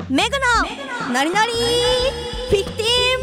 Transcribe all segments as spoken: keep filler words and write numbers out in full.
メグのノリノリじゅうごミニッ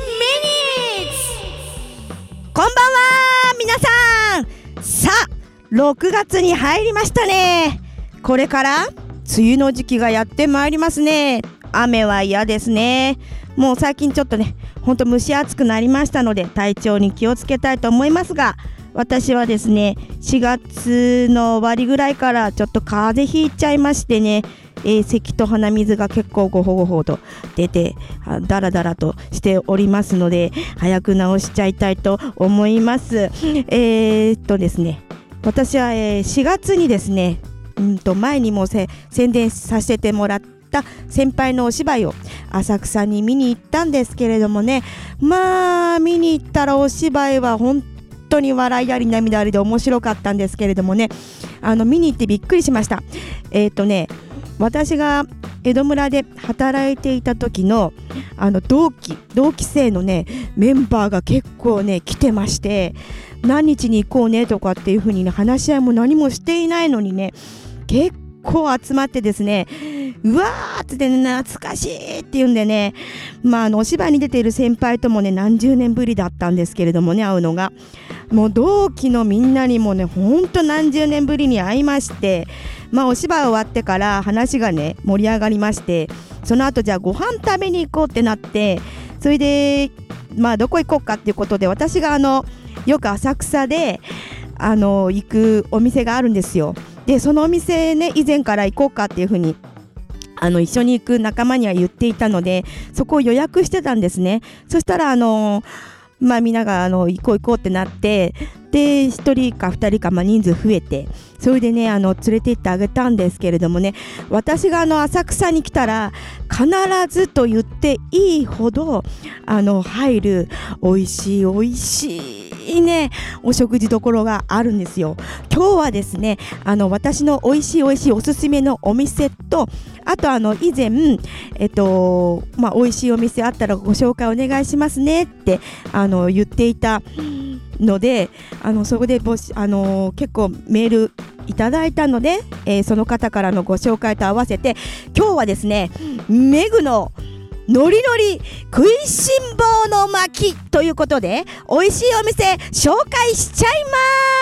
ツ。こんばんは皆さん。さあろくがつに入りましたね。これから梅雨の時期がやってまいりますね。雨は嫌ですね。もう最近ちょっとねほんと蒸し暑くなりましたので体調に気をつけたいと思いますが、私はですねしがつの終わりぐらいからちょっと風邪ひいちゃいましてね、えー、咳と鼻水が結構ごほごほと出てダラダラとしておりますので早く治しちゃいたいと思います。えー、っとですね私は、えー、しがつにですねうんと前にもせ宣伝させてもらった先輩のお芝居を浅草に見に行ったんですけれどもね、まあ見に行ったらお芝居は本当に笑いあり涙ありで面白かったんですけれどもね、あの見に行ってびっくりしました。えー、っとね私が江戸村で働いていた時のあの同期同期生のねメンバーが結構ね来てまして、何日に行こうねとかっていう風にね話し合いも何もしていないのにね結構集まってですね、うわーってね懐かしいっていうんでね、まあ、あのお芝居に出ている先輩ともね何十年ぶりだったんですけれどもね会うのがもう同期のみんなにもねほんと何十年ぶりに会いまして、まあお芝居終わってから話がね盛り上がりまして、その後じゃあご飯食べに行こうってなって、それでまあどこ行こうかっていうことで私があのよく浅草であの行くお店があるんですよ。でそのお店ね以前から行こうかっていうふうにあの一緒に行く仲間には言っていたのでそこを予約してたんですね。そしたらあのまあみんながあの行こう行こうってなって、でひとりかふたりかまあ人数増えて、それでねあの連れて行ってあげたんですけれどもね、私があの浅草に来たら必ずと言っていいほどあの入る美味しい美味しいねお食事どころがあるんですよ。今日はですねあの私の美味しい美味しいおすすめのお店と、あとあの以前えっとまあ美味しいお店あったらご紹介お願いしますねってあの言っていたので、あのそこでぼしあの結構メールいただいたので、えー、その方からのご紹介と合わせて今日はですねメグのノリノリ食いしん坊の巻ということで美味しいお店紹介しちゃい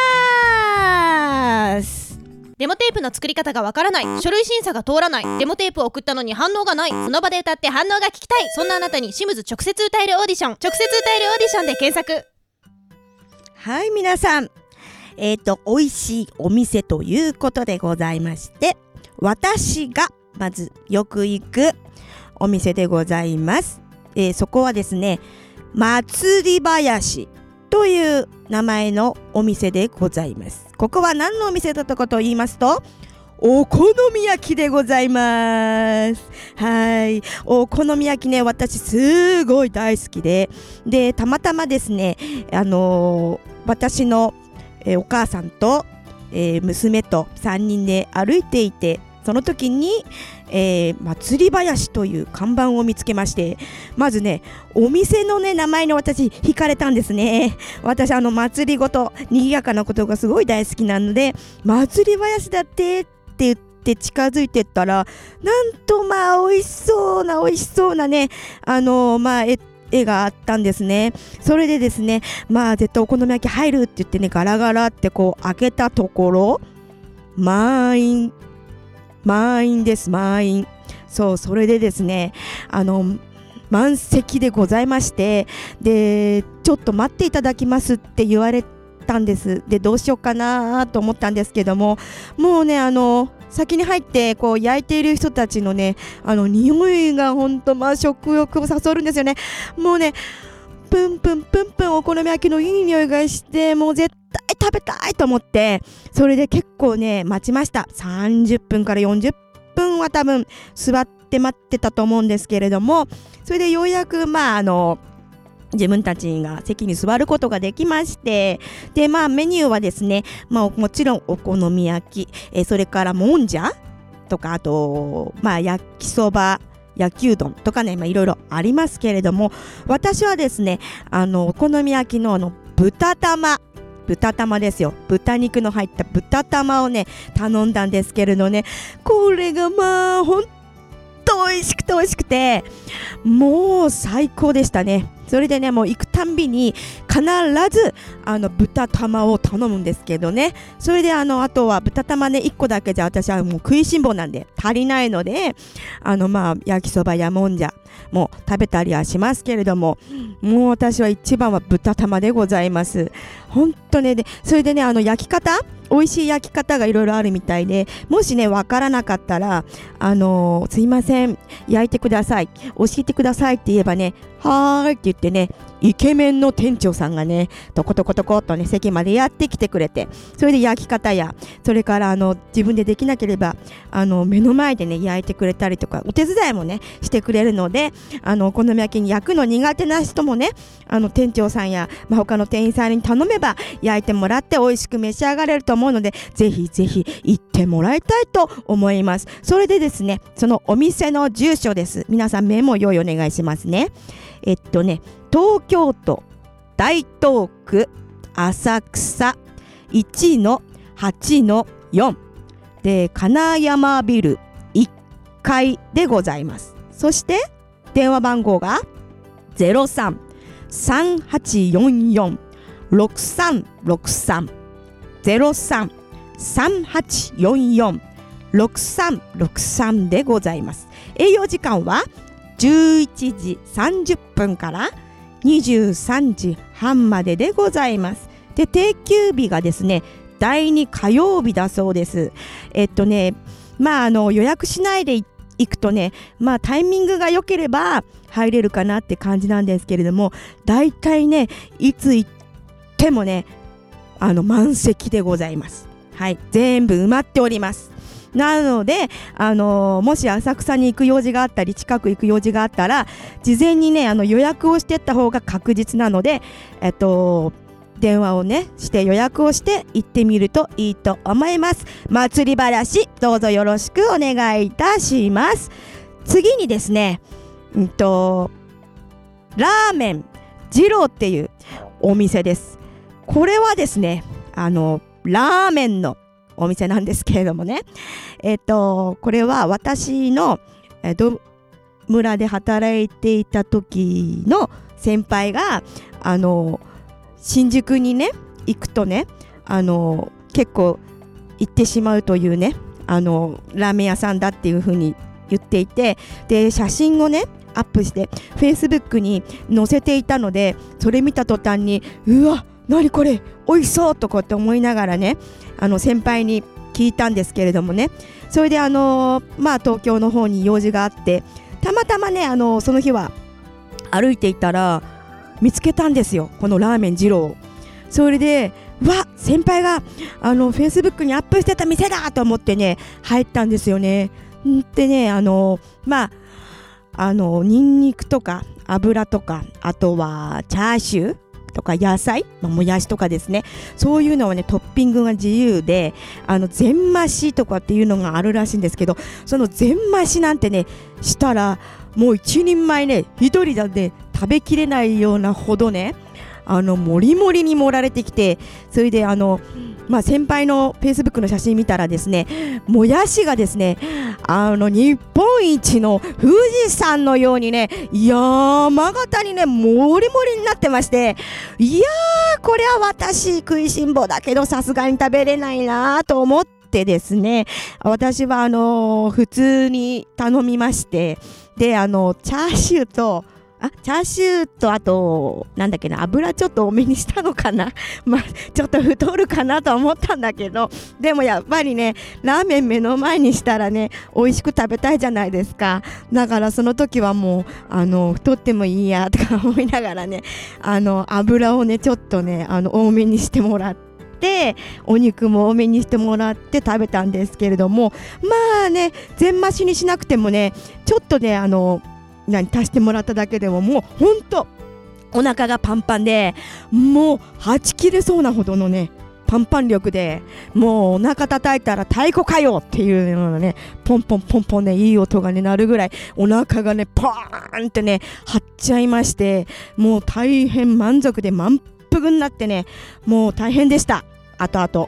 ます。 デモテープの作り方がわからない、書類審査が通らない、デモテープを送ったのに反応がない、その場で歌って反応が聞きたい、そんなあなたにシムズ直接歌えるオーディション、直接歌えるオーディションで検索。 はい皆さん、えっと美味しいお店ということでございまして、私がまずよく行くお店でございます。えー、そこはですね祭り林という名前のお店でございます。ここは何のお店だったかと言いますとお好み焼きでございます。はい、お好み焼きね私すごい大好きで、でたまたまですねあのー、私の、えー、お母さんと、えー、娘とさんにんで歩いていて、その時に、えー、祭り林という看板を見つけまして、まずねお店のね名前に私惹かれたんですね。私あの祭りごと賑やかなことがすごい大好きなので、祭り林だってって言って近づいてったら、なんとまあ美味しそうな美味しそうなねあのー、まあえ絵があったんですね。それでですねまあ絶対お好み焼き入るって言ってねガラガラってこう開けたところ満員満員です満員。そうそれでですねあの満席でございまして、でちょっと待っていただきますって言われたんです。でどうしようかなと思ったんですけども、もうねあの先に入ってこう焼いている人たちのねあの匂いがほんとまあ食欲を誘るんですよね。もうねプンプンプンプンお好み焼きのいい匂いがして、もう絶対食べたいと思って、それで結構ね待ちました。さんじゅっぷんからよんじゅっぷんは多分座って待ってたと思うんですけれども、それでようやくまああの自分たちが席に座ることができまして、でまあメニューはですね、まあ、もちろんお好み焼き、えそれからもんじゃとか、あとまあ焼きそば焼きうどんとかね、まあいろいろありますけれども、私はですねあのお好み焼きのあの豚玉豚玉ですよ。豚肉の入った豚玉をね頼んだんですけれどね、これがまあ本と美味しくて美味しくてもう最高でしたね。それでねもう行くたんびに必ずあの豚玉を頼むんですけどね。それであのあとは豚玉ねいっこだけじゃ私はもう食いしん坊なんで足りないので、あのまあ焼きそばやもんじゃもう食べたりはしますけれども、もう私は一番は豚玉でございます。本当ね。でそれでねあの焼き方、美味しい焼き方がいろいろあるみたいで、もしねわからなかったらあのー、すいません焼いてください、教えてくださいって言えばね、はーいって言ってね、イケメンの店長さんがねトコトコトコっとね席までやってきてくれて、それで焼き方やそれからあの自分でできなければあの目の前でね焼いてくれたりとかお手伝いもねしてくれるので、あのお好み焼きに焼くの苦手な人もねあの店長さんや、まあ、他の店員さんに頼めば焼いてもらって美味しく召し上がれると思うので、ぜひぜひ行ってもらいたいと思います。それでですねそのお店の住所です。皆さんメモ用意お願いしますね。えっとね東京都大東区浅草 いちのはちのよん で金山ビルいっかいでございます。そして電話番号が ゼロさん さんはちよんよん ろくさんろくさん ゼロさん さんはちよんよん ろくさんろくさんでございます。営業時間はじゅういちじさんじゅっぷんからにじゅうさんじはんまででございます。で定休日がですねだいに火曜日だそうです。えっとねまああの予約しないで行くとね、まあタイミングが良ければ入れるかなって感じなんですけれども、だいたいねいつ行ってもねあの満席でございます。はい、全部埋まっております。なので、あのー、もし浅草に行く用事があったり近く行く用事があったら事前にねあの予約をしてった方が確実なので、えっと電話をねして予約をして行ってみるといいと思います。祭り話どうぞよろしくお願いいたします。次にですね、うんとラーメン二郎っていうお店です。これはですねあのラーメンのお店なんですけれどもね、えっとこれは私のえど村で働いていた時の先輩があの新宿にね行くとねあの結構行ってしまうというねあのラーメン屋さんだっていう風に言っていて、で写真をねアップしてフェイスブックに載せていたので、それ見た途端にうわ何これ美味しそうとかって思いながらねあの先輩に聞いたんですけれどもね、それであのー、まあ東京の方に用事があってたまたまねあのー、その日は歩いていたら見つけたんですよ、このラーメン二郎。それでわ先輩があのフェイスブックにアップしてた店だと思ってね入ったんですよね。でねあのー、まああのニンニクとか油とかあとはチャーシューとか野菜、まあ、もやしとかですね、そういうのはねトッピングが自由であの全増しとかっていうのがあるらしいんですけど、その全増しなんてねしたらもう一人前ね一人だって食べきれないようなほどねあのもりもりに盛られてきて、それであのまあ先輩のフェイスブックの写真見たらですねもやしがですねあの日本一の富士山のようにね山形にねもりもりになってまして、いやーこれは私食いしん坊だけどさすがに食べれないなと思ってですね、私はあのー、普通に頼みまして、であのチャーシューとあチャーシューとあとなんだっけな油ちょっと多めにしたのかなまあちょっと太るかなと思ったんだけど、でもやっぱりねラーメン目の前にしたらね美味しく食べたいじゃないですか。だからその時はもうあの太ってもいいやとか思いながらねあの油をねちょっとねあの多めにしてもらってお肉も多めにしてもらって食べたんですけれども、まあね全増しにしなくてもねちょっとねあの何足してもらっただけでももうほんとお腹がパンパンでもうはち切れそうなほどのねパンパン力で、もうお腹叩いたら太鼓かよっていうようなねポンポンポンポンねいい音がね鳴るぐらいお腹がねポーンってね張っちゃいまして、もう大変満足で満腹になってねもう大変でした。あとあと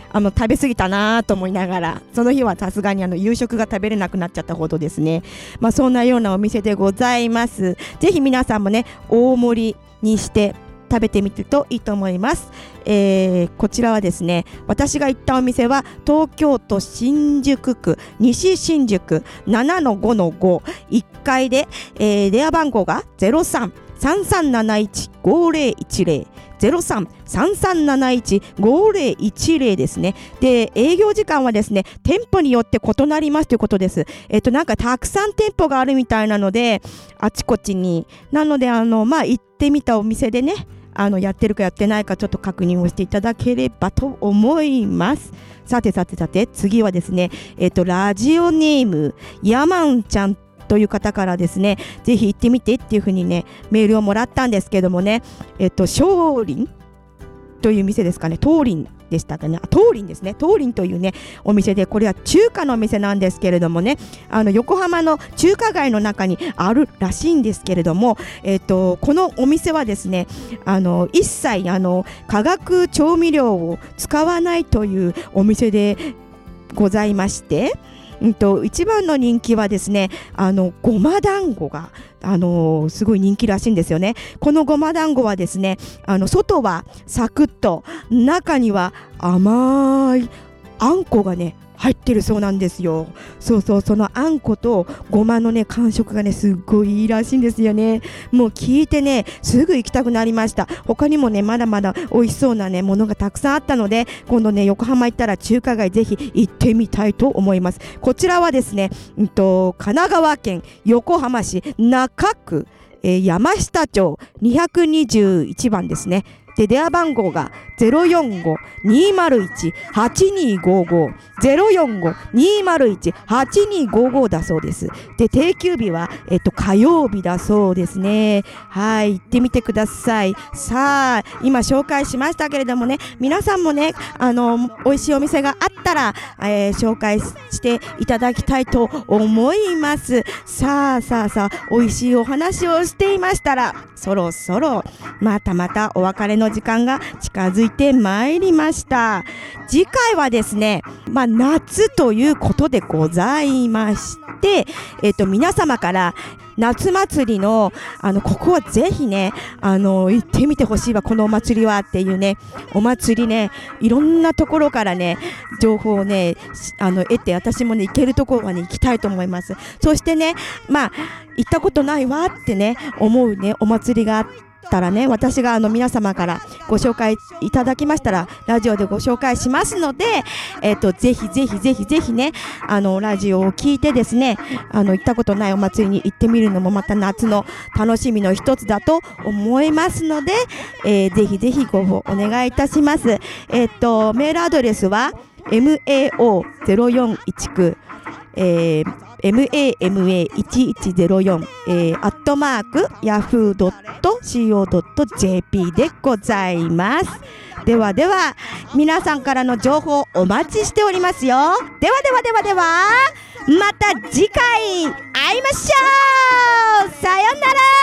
あの食べ過ぎたなと思いながら、その日はさすがにあの夕食が食べれなくなっちゃったほどですね。まあそんなようなお店でございます。ぜひ皆さんもね大盛りにして食べてみるといいと思います。えー、こちらはですね、私が行ったお店は東京都新宿区西新宿 ななのごのご いっかいで、えー、電話番号が ゼロさん さんさんなないち ごぜろいちぜろ ゼロさん さんさんなないち ごぜろいちぜろですね。で、営業時間はですね、店舗によって異なりますということです。えっとなんかたくさん店舗があるみたいなので、あちこちに、なのであのまあ行ってみたお店でね、あのやってるかやってないかちょっと確認をしていただければと思います。さてさてさて、次はですね、えっとラジオネームヤマンちゃんという方からですね、ぜひ行ってみてっていう風にねメールをもらったんですけどもね、えっと少林という店ですかね、東林でしたかね、東林ですね、東林というねお店で、これは中華のお店なんですけれどもね、あの横浜の中華街の中にあるらしいんですけれども、えっとこのお店はですね、あの一切あの化学調味料を使わないというお店でございまして、うんと一番の人気はですね、あのごま団子があのー、すごい人気らしいんですよね。このごま団子はですね、あの外はサクッと、中には甘いあんこがね入ってるそうなんですよ。そうそう、そのあんことごまのね感触がねすっごいいいらしいんですよね。もう聞いてねすぐ行きたくなりました。他にもねまだまだ美味しそうなねものがたくさんあったので、今度ね横浜行ったら中華街ぜひ行ってみたいと思います。こちらはですね、うんと神奈川県横浜市中区、えー、山下町にひゃくにじゅういちばんですね。で電話番号が ゼロよんご にーまるいち はちにーごーご ゼロよんご にーまるいち はちにーごーご だそうです。で定休日は、えっと、火曜日だそうですね。はい、行ってみてください。さあ今紹介しましたけれどもね、皆さんもねあの美味しいお店があったら、えー、紹介していただきたいと思います。さあさあさあ、美味しいお話をしていましたら、そろそろまたまたお別れの時間が近づいてまいりました。次回はですね、まあ、夏ということでございまして、えっと、皆様から夏祭りのあのここはぜひねあの行ってみてほしいわこのお祭りはっていうねお祭りね、いろんなところからね情報をねあの得て、私もね行けるところはね行きたいと思います。そしてね、まあ行ったことないわってね思うねお祭りがあったらね、私があの皆様からご紹介いただきましたらラジオでご紹介しますので、えっとぜひぜひぜひぜひねあのラジオを聞いてですね、あの行ったことないお祭りに行ってみるのもまた夏の楽しみの一つだと思いますので、えー、ぜひぜひご応募お願いいたします。えっとメールアドレスは エムエーオーゼロよんいちきゅう、えーエムエーエムエーいちいちゼロよん、えー、アットマークヤフー ドットシーオー ドット ジェーピー でございます。ではでは皆さんからの情報お待ちしておりますよ。ではではではではまた次回会いましょう。さよな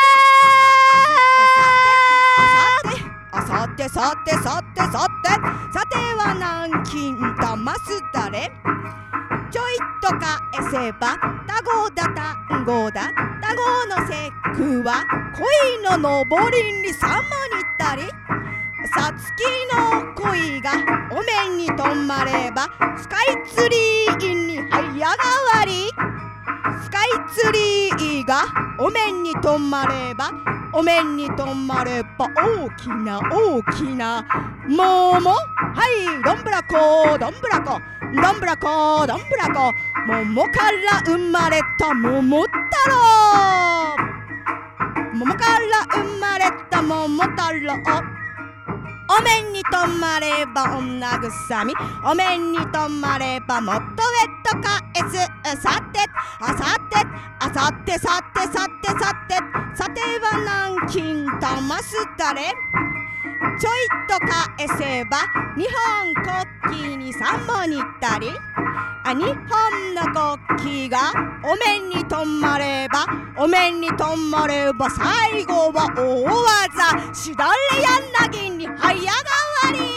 ら。さてさてさてさてさては南京騙す誰、ちょいと返せばタゴだ単語だ、タゴの節句は恋の上りにさまにったり、さつきの恋がお面に止まればスカイツリーに早変わり、スカイツリーがお面に止まればお面に止まれば大きな大きな桃、はいどんぶらこどんぶらこどんぶらこどんぶらこ、桃から生まれた桃太郎、桃から生まれた桃太郎、お面に止まれば女草み、お面に止まればもっと上と返す。さてあさてあさてさてさてさてさては南京騙す誰、ちょいと返せば日本国旗にさんもにったり、あ日本の国旗がお面に止まればお面に止まれば最後は大技しだれ柳に早変わり。